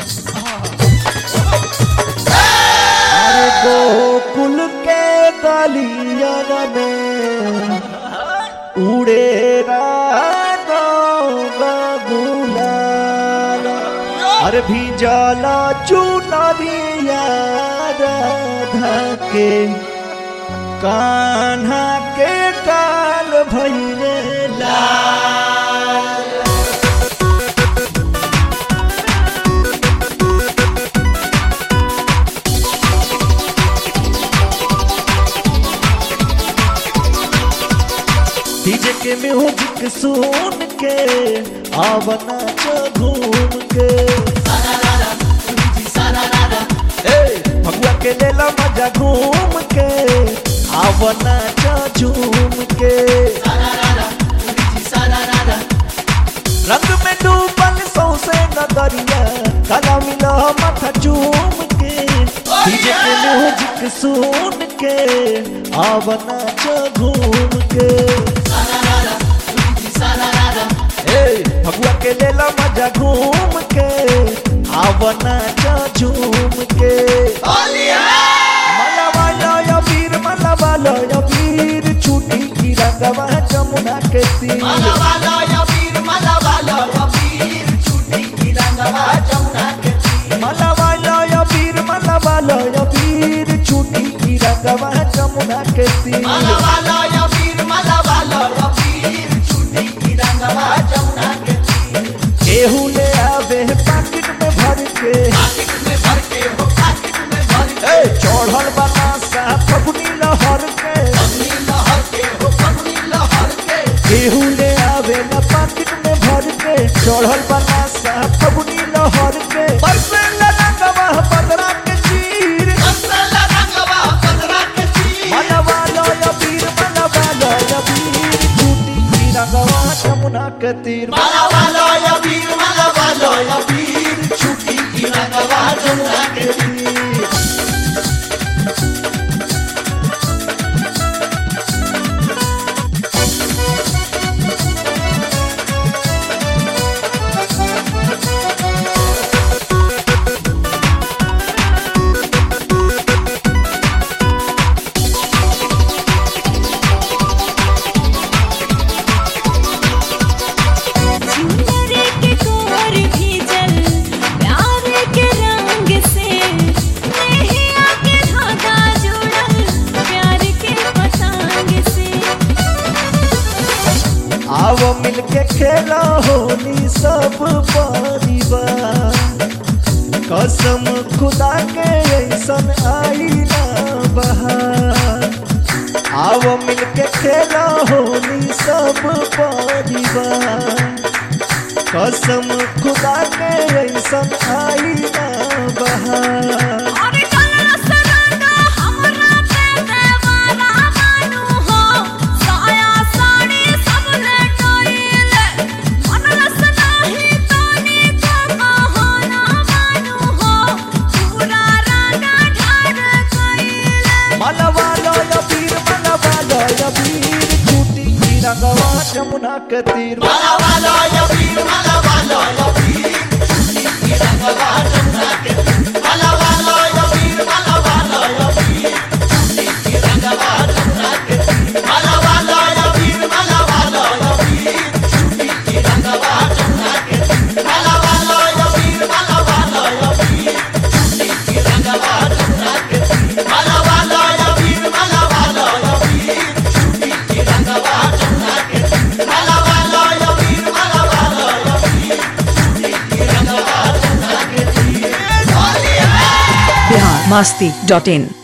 अरे गोकुल के गलियन में उड़े गुलाल, अरे भिजला चुनरिया राधा के कान्हा के काल भइले लाल। डीजे के म्यूजिक सुन के आवना घूम के, भगवा के लेला मजा घूम के आवना झूम के। रंग में डूबल सौसे नगरिया काला मिला माथा चूम के, डीजे के म्यूजिक सुन के आवना घूम के। भगवा के लेला मजा घूम के आवना झूम के। मलवाला या वीर मलवाला या वीर छूटी की रंगवा जमुना के तीर। मलवाला या वीर मलवाला या वीर छूटी की रंगवा जमुना के तीर। मलवाला या वीर मलवाला या वीर छूटी की रंगवा जमुना के तीर। मलवाला या वीर मलवाला या वीर छूटी की रंगवा जमुना के तीर। केहू ले आवे पैकेट में भर के, पैकेट में भर के हो पैकेट में भर के। चढ़ल बना सा फगुनी लहर के, फगुनी लहर के हो फगुनी लहर के। केहू ले आवे न पैकेट में भर के, चढ़ल बना सा फगुनी लहर के। बरसे रंगवा बदरा के चीर, बरसेला रंगवा बदरा के चीर। मलवाला या वीर मलवाला या वीर छूटी की रंगवा जमुना के तीर। मलवाला या वीर मलवाला या वीर छूटी की रंगवा जमुना के तीर। आओ मिलके खेला होली सब परिवार, कसम खुदा के ऐसन आई ना बहार। आओ मिलके खेला होली सब परिवार, कसम खुदा के ऐसन आई ना बहार। मलवाला या वीर मलवाला या वीर छूटी की रंगवा जमुना के तीर। मलवाला या वीर मलवाला या वीर छूटी की रंगवा जमुना के तीर। मलवाला या वीर मलवाला या वीर छूटी की रंगवा जमुना के तीर। मलवाला या वीर मलवाला या वीर छूटी की रंगवा जमुना के तीर। मलवाला या वीर मलवाला या वीर छूटी की रंगवा जमुना के तीर। मलवाला या वीर मलवाला या वीर छूटी की रंगवा जमुना के तीर। मलवाला या वीर मलवाला या वीर छूटी की रंगवा जमुना के तीर। biharmasti.in